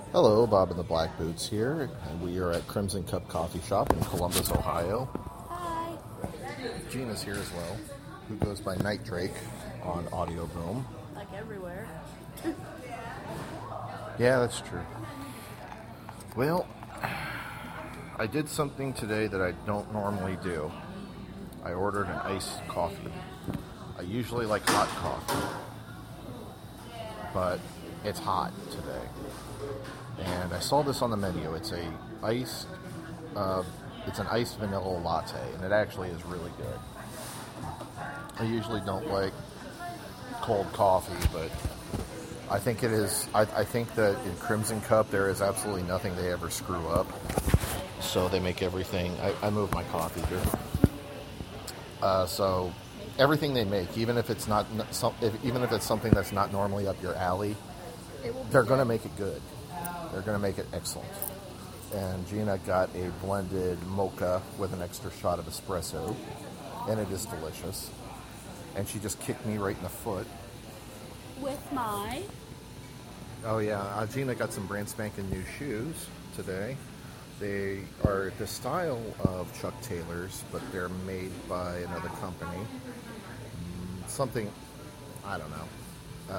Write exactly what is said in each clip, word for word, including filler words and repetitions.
Hello, Bob and the Black Boots here, and we are at Crimson Cup Coffee Shop in Columbus, Ohio. Hi. Gina's here as well, who goes by Night Drake on Audio Boom. Like everywhere. Yeah, that's true. Well, I did something today that I don't normally do. I ordered an iced coffee. I usually like hot coffee, but it's hot today. And I saw this on the menu. It's a iced, uh, it's an iced vanilla latte, and it actually is really good. I usually don't like cold coffee, but I think it is. I, I think that in Crimson Cup there is absolutely nothing they ever screw up. So they make everything. I, I moved my coffee here. Uh, so everything they make, even if it's not, if, even if it's something that's not normally up your alley, they're going to make it good. They're going to make it excellent. And Gina got a blended mocha with an extra shot of espresso, and it is delicious. And she just kicked me right in the foot. With my... Oh yeah, uh, Gina got some brand spanking new shoes today. They are the style of Chuck Taylors, but they're made by another company. Mm, something, I don't know.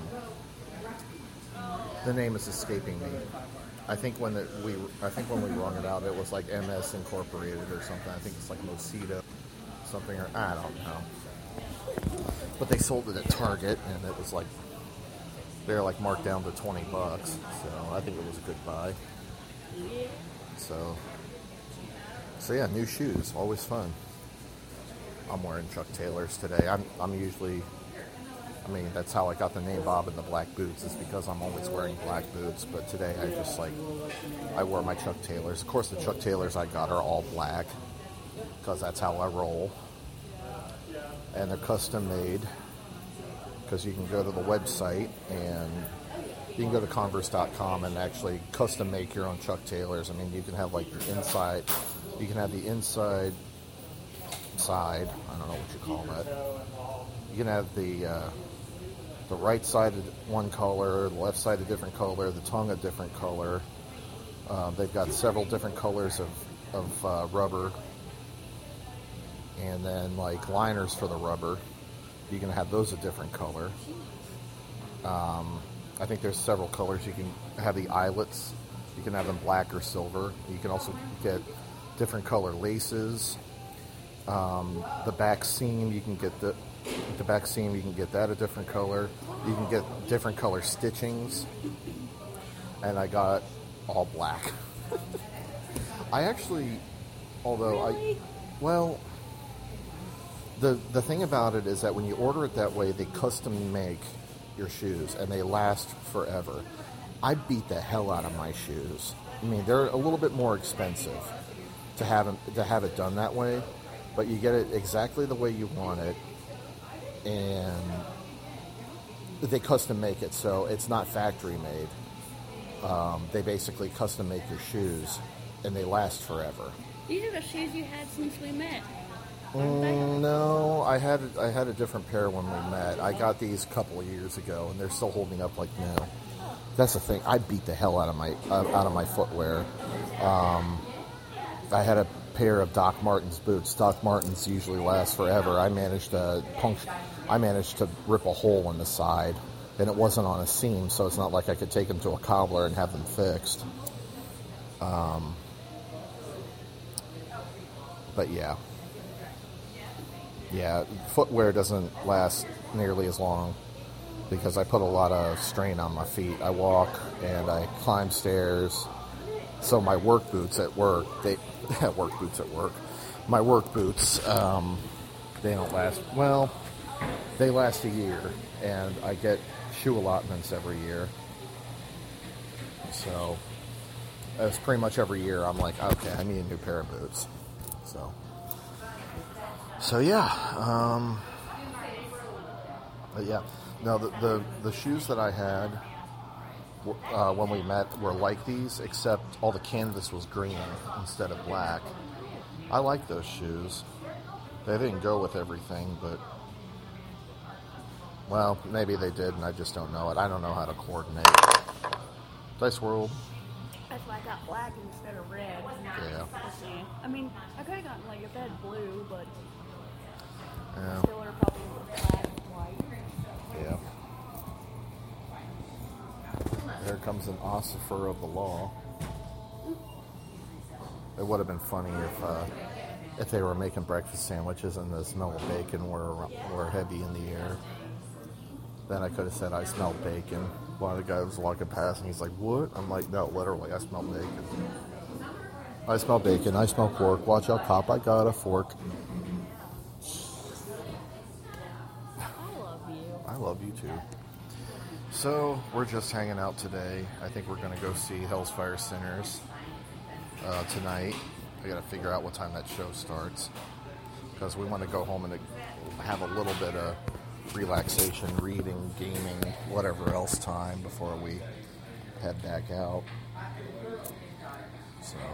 Um, the name is escaping me. I think when it, we, I think when we rung it out, it was like M S Incorporated or something. I think it's like Mosita, something, or I don't know. But they sold it at Target, and it was like they're like marked down to twenty bucks. So I think it was a good buy. So, so yeah, new shoes, always fun. I'm wearing Chuck Taylors today. I'm, I'm usually, I mean, that's how I got the name Bob and the Black Boots, is because I'm always wearing black boots. But today I just like, I wore my Chuck Taylors. Of course, the Chuck Taylors I got are all black, because that's how I roll. And they're custom made, because you can go to the website and you can go to Converse dot com and actually custom make your own Chuck Taylors. I mean, you can have like your inside, you can have the inside side, I don't know what you call that. You can have the uh, the right side of one color, the left side a different color, the tongue a different color. Uh, they've got several different colors of, of uh, rubber. And then like liners for the rubber. You can have those a different color. Um, I think there's several colors. You can have the eyelets. You can have them black or silver. You can also get different color laces. Um, the back seam, you can get the the back seam. You can get that a different color. You can get different color stitchings. And I got all black. I actually, although I, well. The the thing about it is that when you order it that way, they custom make your shoes, and they last forever. I beat the hell out of my shoes. I mean, they're a little bit more expensive to have them, to have it done that way, but you get it exactly the way you want it, and they custom make it, so it's not factory made. Um, they basically custom make your shoes, and they last forever. These are the shoes you had since we met. Mm, no, I had a, I had a different pair when we met. I got these a couple of years ago, and they're still holding up like new. That's the thing. I beat the hell out of my uh, out of my footwear. Um, I had a pair of Doc Martens boots. Doc Martens usually last forever. I managed to puncture. I managed to rip a hole in the side, and it wasn't on a seam, so it's not like I could take them to a cobbler and have them fixed. Um, but yeah. Yeah, footwear doesn't last nearly as long because I put a lot of strain on my feet. I walk and I climb stairs. So my work boots at work, they work boots at work. My work boots, um, they don't last. Well, they last a year, and I get shoe allotments every year. So it's pretty much every year. I'm like, okay, I need a new pair of boots. So. So yeah, um, but yeah. No, the, the the shoes that I had uh, when we met were like these, except all the canvas was green instead of black. I like those shoes. They didn't go with everything, but well, maybe they did, and I just don't know it. I don't know how to coordinate. Dice World. That's why I got black instead of red. Yeah. Let's see. I mean, I could have gotten like if I had blue, but Yeah. still would have probably went black and white. Yeah. There comes an ossifer of the law. It would have been funny if uh, if they were making breakfast sandwiches and the smell of bacon were were heavy in the air. Then I could have said I smell bacon. One of the guys was walking past and he's like, "What?" I'm like, "No, literally, I smell bacon. I smell bacon. I smell pork. Watch out, cop! I got a fork." I love you. I love you too. So we're just hanging out today. I think we're gonna go see Hell's Fire Sinners uh, tonight. I gotta figure out what time that show starts because we want to go home and have a little bit of relaxation, reading, gaming, whatever else time before we head back out. So,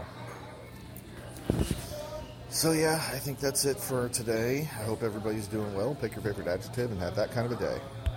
so yeah, I think that's it for today. I hope everybody's doing well. Pick your favorite adjective and have that kind of a day.